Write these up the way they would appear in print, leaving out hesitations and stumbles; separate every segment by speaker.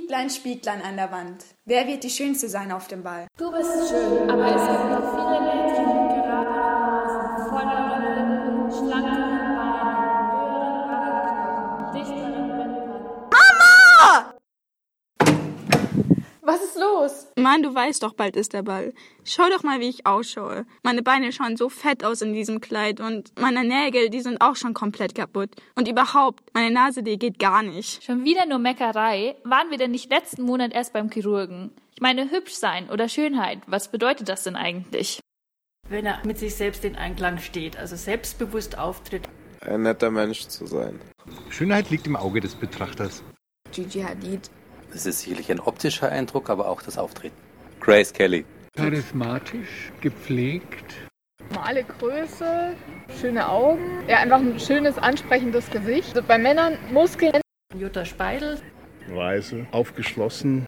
Speaker 1: Spieglein, Spieglein an der Wand. Wer wird die Schönste sein auf dem Ball?
Speaker 2: Du bist schön, aber es gibt noch viele Mädchen mit geraderen Nasen, volleren Lippen, schlankeren Beinen, höheren Wangenknochen, dichteren Wimpern.
Speaker 1: Mama!
Speaker 3: Was ist los?
Speaker 4: Mann, du weißt doch, bald ist der Ball. Schau doch mal, wie ich ausschaue. Meine Beine schauen so fett aus in diesem Kleid und meine Nägel, die sind auch schon komplett kaputt. Und überhaupt, meine Nase, die geht gar nicht.
Speaker 2: Schon wieder nur Meckerei? Waren wir denn nicht letzten Monat erst beim Chirurgen? Ich meine, hübsch sein oder Schönheit, was bedeutet das denn eigentlich?
Speaker 5: Wenn er mit sich selbst in Einklang steht, also selbstbewusst auftritt.
Speaker 6: Ein netter Mensch zu sein.
Speaker 7: Schönheit liegt im Auge des Betrachters.
Speaker 1: Gigi Hadid.
Speaker 8: Das ist sicherlich ein optischer Eindruck, aber auch das Auftreten. Grace Kelly.
Speaker 7: Charismatisch, gepflegt.
Speaker 3: Normale Größe, schöne Augen. Ja, einfach ein schönes, ansprechendes Gesicht. Also bei Männern Muskeln.
Speaker 5: Jutta Speidel.
Speaker 7: Weise, aufgeschlossen.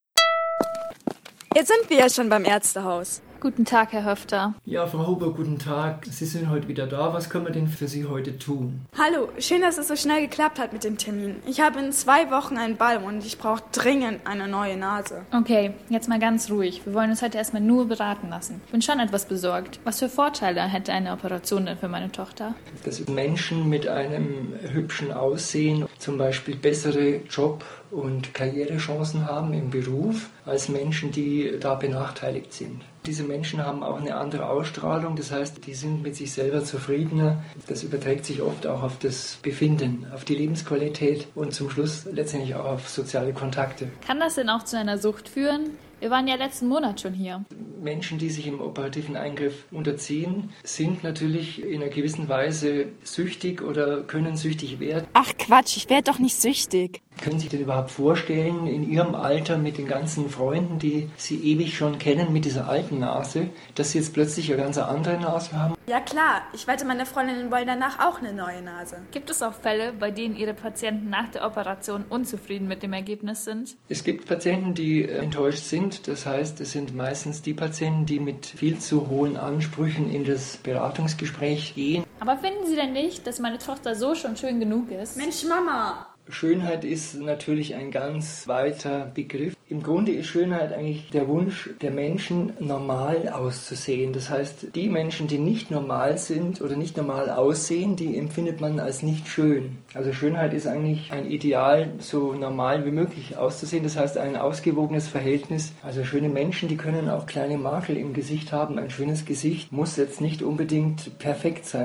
Speaker 1: Jetzt sind wir ja schon beim Ärztehaus.
Speaker 2: Guten Tag, Herr Höfter.
Speaker 9: Ja, Frau Huber, guten Tag. Sie sind heute wieder da. Was können wir denn für Sie heute tun?
Speaker 1: Hallo, schön, dass es so schnell geklappt hat mit dem Termin. Ich habe in 2 Wochen einen Ball und ich brauche dringend eine neue Nase.
Speaker 2: Okay, jetzt mal ganz ruhig. Wir wollen uns heute erstmal nur beraten lassen. Ich bin schon etwas besorgt. Was für Vorteile hätte eine Operation denn für meine Tochter?
Speaker 9: Dass Menschen mit einem hübschen Aussehen zum Beispiel bessere Job- und Karrierechancen haben im Beruf als Menschen, die da benachteiligt sind. Diese Menschen haben auch eine andere Ausstrahlung, das heißt, die sind mit sich selber zufriedener. Das überträgt sich oft auch auf das Befinden, auf die Lebensqualität und zum Schluss letztendlich auch auf soziale Kontakte.
Speaker 2: Kann das denn auch zu einer Sucht führen? Wir waren ja letzten Monat schon hier.
Speaker 9: Menschen, die sich im operativen Eingriff unterziehen, sind natürlich in einer gewissen Weise süchtig oder können süchtig werden.
Speaker 4: Ach Quatsch, ich werde doch nicht süchtig.
Speaker 9: Können Sie sich denn überhaupt vorstellen, in Ihrem Alter mit den ganzen Freunden, die Sie ewig schon kennen, mit dieser alten Nase, dass Sie jetzt plötzlich eine ganz andere Nase haben?
Speaker 1: Ja klar, ich wette, meine Freundinnen wollen danach auch eine neue Nase.
Speaker 2: Gibt es auch Fälle, bei denen Ihre Patienten nach der Operation unzufrieden mit dem Ergebnis sind?
Speaker 9: Es gibt Patienten, die enttäuscht sind. Das heißt, es sind meistens die Patienten, die mit viel zu hohen Ansprüchen in das Beratungsgespräch gehen.
Speaker 2: Aber finden Sie denn nicht, dass meine Tochter so schon schön genug ist?
Speaker 1: Mensch, Mama!
Speaker 9: Schönheit ist natürlich ein ganz weiter Begriff. Im Grunde ist Schönheit eigentlich der Wunsch der Menschen, normal auszusehen. Das heißt, die Menschen, die nicht normal sind oder nicht normal aussehen, die empfindet man als nicht schön. Also Schönheit ist eigentlich ein Ideal, so normal wie möglich auszusehen. Das heißt, ein ausgewogenes Verhältnis. Also schöne Menschen, die können auch kleine Makel im Gesicht haben. Ein schönes Gesicht muss jetzt nicht unbedingt perfekt sein.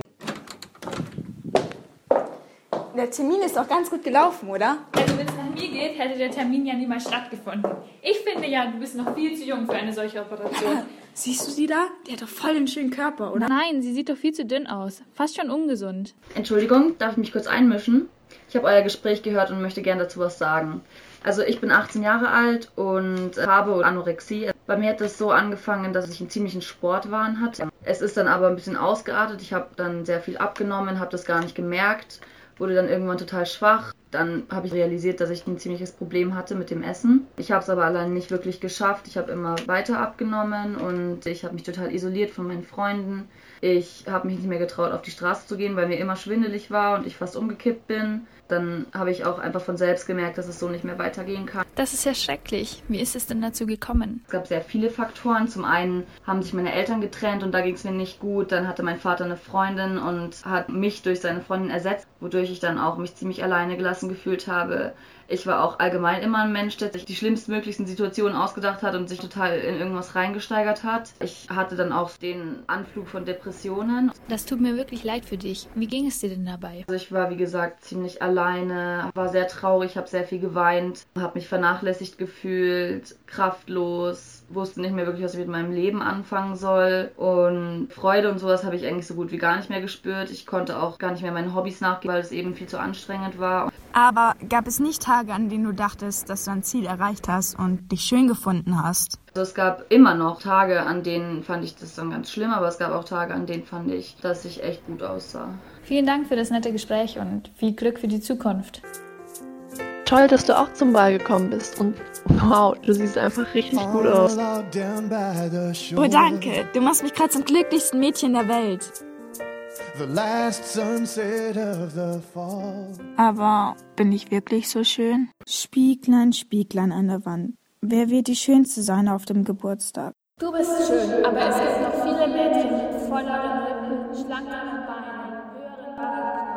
Speaker 1: Der Termin ist doch ganz gut gelaufen, oder?
Speaker 2: Also wenn es nach mir geht, hätte der Termin ja niemals stattgefunden. Ich finde ja, du bist noch viel zu jung für eine solche Operation.
Speaker 1: Siehst du sie da? Die hat doch voll den schönen Körper, oder?
Speaker 2: Nein, sie sieht doch viel zu dünn aus. Fast schon ungesund.
Speaker 10: Entschuldigung, darf ich mich kurz einmischen? Ich habe euer Gespräch gehört und möchte gerne dazu was sagen. Also ich bin 18 Jahre alt und habe Anorexie. Bei mir hat das so angefangen, dass ich einen ziemlichen Sportwahn hatte. Es ist dann aber ein bisschen ausgeartet. Ich habe dann sehr viel abgenommen, habe das gar nicht gemerkt. Wurde dann irgendwann total schwach. Dann habe ich realisiert, dass ich ein ziemliches Problem hatte mit dem Essen. Ich habe es aber allein nicht wirklich geschafft. Ich habe immer weiter abgenommen und ich habe mich total isoliert von meinen Freunden. Ich habe mich nicht mehr getraut, auf die Straße zu gehen, weil mir immer schwindelig war und ich fast umgekippt bin. Dann habe ich auch einfach von selbst gemerkt, dass es so nicht mehr weitergehen kann.
Speaker 2: Das ist ja schrecklich. Wie ist es denn dazu gekommen?
Speaker 10: Es gab sehr viele Faktoren. Zum einen haben sich meine Eltern getrennt und da ging es mir nicht gut. Dann hatte mein Vater eine Freundin und hat mich durch seine Freundin ersetzt, wodurch ich dann auch mich ziemlich alleine gelassen gefühlt habe. Ich war auch allgemein immer ein Mensch, der sich die schlimmstmöglichsten Situationen ausgedacht hat und sich total in irgendwas reingesteigert hat. Ich hatte dann auch den Anflug von Depressionen.
Speaker 2: Das tut mir wirklich leid für dich. Wie ging es dir denn dabei?
Speaker 10: Also ich war, wie gesagt, ziemlich alleine, war sehr traurig, habe sehr viel geweint, habe mich vernachlässigt gefühlt, kraftlos, wusste nicht mehr wirklich, was ich mit meinem Leben anfangen soll. Und Freude und sowas habe ich eigentlich so gut wie gar nicht mehr gespürt. Ich konnte auch gar nicht mehr meinen Hobbys nachgehen, weil es eben viel zu anstrengend war.
Speaker 4: Aber gab es nicht Tage, an denen du dachtest, dass du ein Ziel erreicht hast und dich schön gefunden hast?
Speaker 10: Also es gab immer noch Tage, an denen fand ich das dann ganz schlimm, aber es gab auch Tage, an denen fand ich, dass ich echt gut aussah.
Speaker 2: Vielen Dank für das nette Gespräch und viel Glück für die Zukunft.
Speaker 3: Toll, dass du auch zum Ball gekommen bist und wow, du siehst einfach richtig gut aus.
Speaker 4: Oh danke, du machst mich gerade zum glücklichsten Mädchen der Welt.
Speaker 11: the last sunset of the fall.
Speaker 4: Aber bin ich wirklich so schön?
Speaker 1: Spieglein, Spieglein an der Wand. Wer wird die Schönste sein auf dem Geburtstag?
Speaker 2: Du bist schön, aber es gibt noch viele Mädchen mit volleren Lippen, schlankeren Beinen, höheren Wangenknochen.